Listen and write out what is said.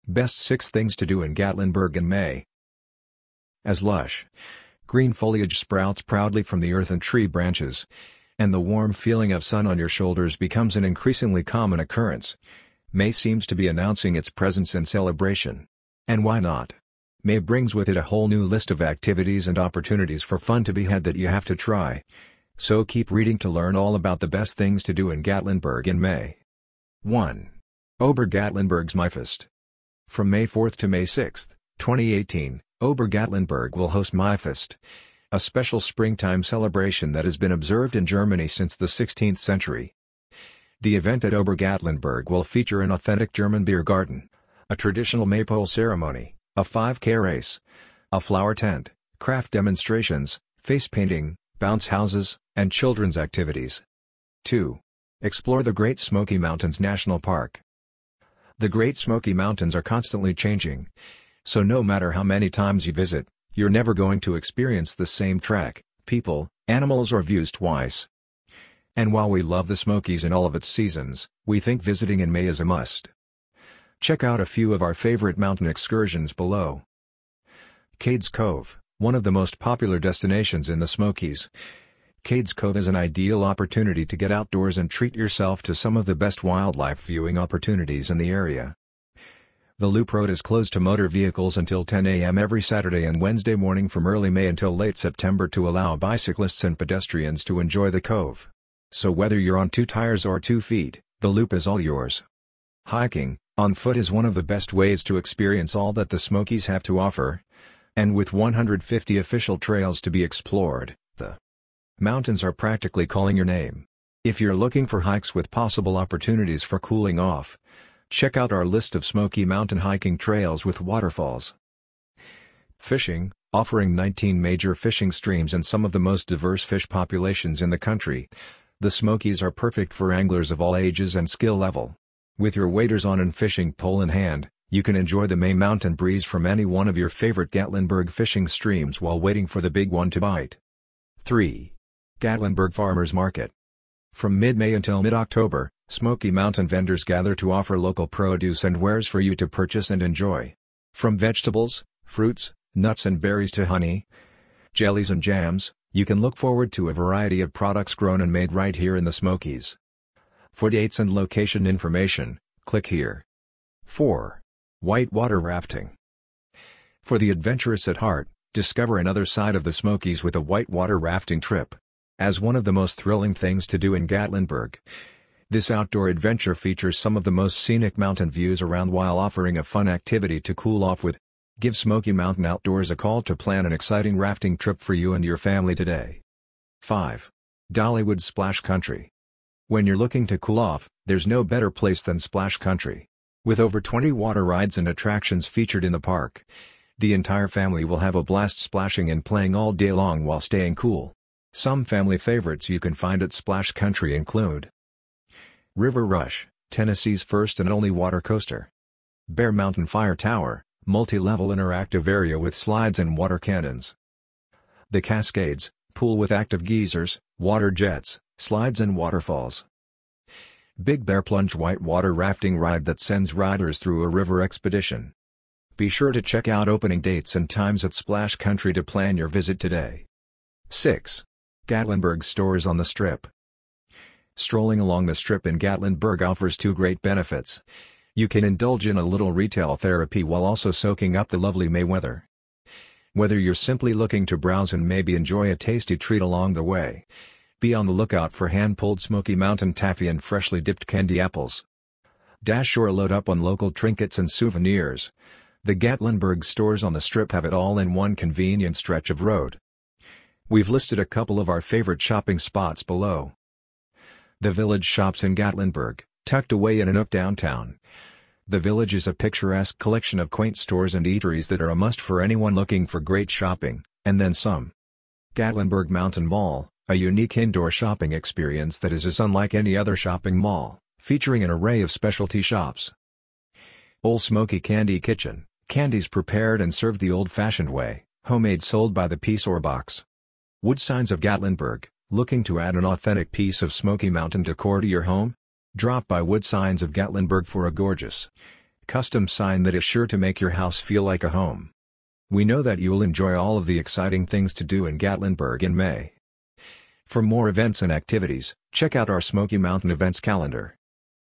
Best 6 things to do in Gatlinburg in May. As lush, green foliage sprouts proudly from the earth and tree branches, and the warm feeling of sun on your shoulders becomes an increasingly common occurrence, May seems to be announcing its presence and celebration. And why not? May brings with it a whole new list of activities and opportunities for fun to be had that you have to try. So keep reading to learn all about the best things to do in Gatlinburg in May. 1. Ober Gatlinburg's Maifest. From May 4th to May 6th, 2018, Ober Gatlinburg will host Maifest, a special springtime celebration that has been observed in Germany since the 16th century. The event at Ober Gatlinburg will feature an authentic German beer garden, a traditional maypole ceremony, a 5K race, a flower tent, craft demonstrations, face painting, bounce houses, and children's activities. 2. Explore the Great Smoky Mountains National Park. The Great Smoky Mountains are constantly changing, so no matter how many times you visit, you're never going to experience the same trek, people, animals or views twice. And while we love the Smokies in all of its seasons, we think visiting in May is a must. Check out a few of our favorite mountain excursions below. Cades Cove, one of the most popular destinations in the Smokies. Cades Cove is an ideal opportunity to get outdoors and treat yourself to some of the best wildlife viewing opportunities in the area. The Loop Road is closed to motor vehicles until 10 a.m. every Saturday and Wednesday morning from early May until late September to allow bicyclists and pedestrians to enjoy the cove. So whether you're on 2 tires or 2 feet, the loop is all yours. Hiking, on foot is one of the best ways to experience all that the Smokies have to offer. And with 150 official trails to be explored, the mountains are practically calling your name. If you're looking for hikes with possible opportunities for cooling off, check out our list of Smoky Mountain hiking trails with waterfalls. Fishing, offering 19 major fishing streams and some of the most diverse fish populations in the country, the Smokies are perfect for anglers of all ages and skill level. With your waders on and fishing pole in hand, you can enjoy the May mountain breeze from any one of your favorite Gatlinburg fishing streams while waiting for the big one to bite. 3. Gatlinburg Farmers Market. From mid-May until mid-October, Smoky Mountain vendors gather to offer local produce and wares for you to purchase and enjoy. From vegetables, fruits, nuts and berries to honey, jellies and jams, you can look forward to a variety of products grown and made right here in the Smokies. For dates and location information, click here. 4. Whitewater Rafting. For the adventurous at heart, discover another side of the Smokies with a whitewater rafting trip. As one of the most thrilling things to do in Gatlinburg, this outdoor adventure features some of the most scenic mountain views around while offering a fun activity to cool off with. Give Smoky Mountain Outdoors a call to plan an exciting rafting trip for you and your family today. 5. Dollywood Splash Country. When you're looking to cool off, there's no better place than Splash Country. With over 20 water rides and attractions featured in the park, the entire family will have a blast splashing and playing all day long while staying cool. Some family favorites you can find at Splash Country include River Rush, Tennessee's first and only water coaster. Bear Mountain Fire Tower, multi-level interactive area with slides and water cannons. The Cascades, pool with active geysers, water jets, slides and waterfalls. Big Bear Plunge whitewater rafting ride that sends riders through a river expedition. Be sure to check out opening dates and times at Splash Country to plan your visit today. 6. Gatlinburg Stores on the Strip. Strolling along the Strip in Gatlinburg offers 2 great benefits. You can indulge in a little retail therapy while also soaking up the lovely May weather. Whether you're simply looking to browse and maybe enjoy a tasty treat along the way, be on the lookout for hand-pulled Smoky Mountain taffy and freshly dipped candy apples. Or load up on local trinkets and souvenirs. The Gatlinburg Stores on the Strip have it all in one convenient stretch of road. We've listed a couple of our favorite shopping spots below. The Village Shops in Gatlinburg, tucked away in a nook downtown. The Village is a picturesque collection of quaint stores and eateries that are a must for anyone looking for great shopping, and then some. Gatlinburg Mountain Mall, a unique indoor shopping experience that is as unlike any other shopping mall, featuring an array of specialty shops. Old Smoky Candy Kitchen, candies prepared and served the old-fashioned way, homemade sold by the piece or box. Wood Signs of Gatlinburg, looking to add an authentic piece of Smoky Mountain decor to your home? Drop by Wood Signs of Gatlinburg for a gorgeous custom sign that is sure to make your house feel like a home. We know that you'll enjoy all of the exciting things to do in Gatlinburg in May. For more events and activities, check out our Smoky Mountain events calendar.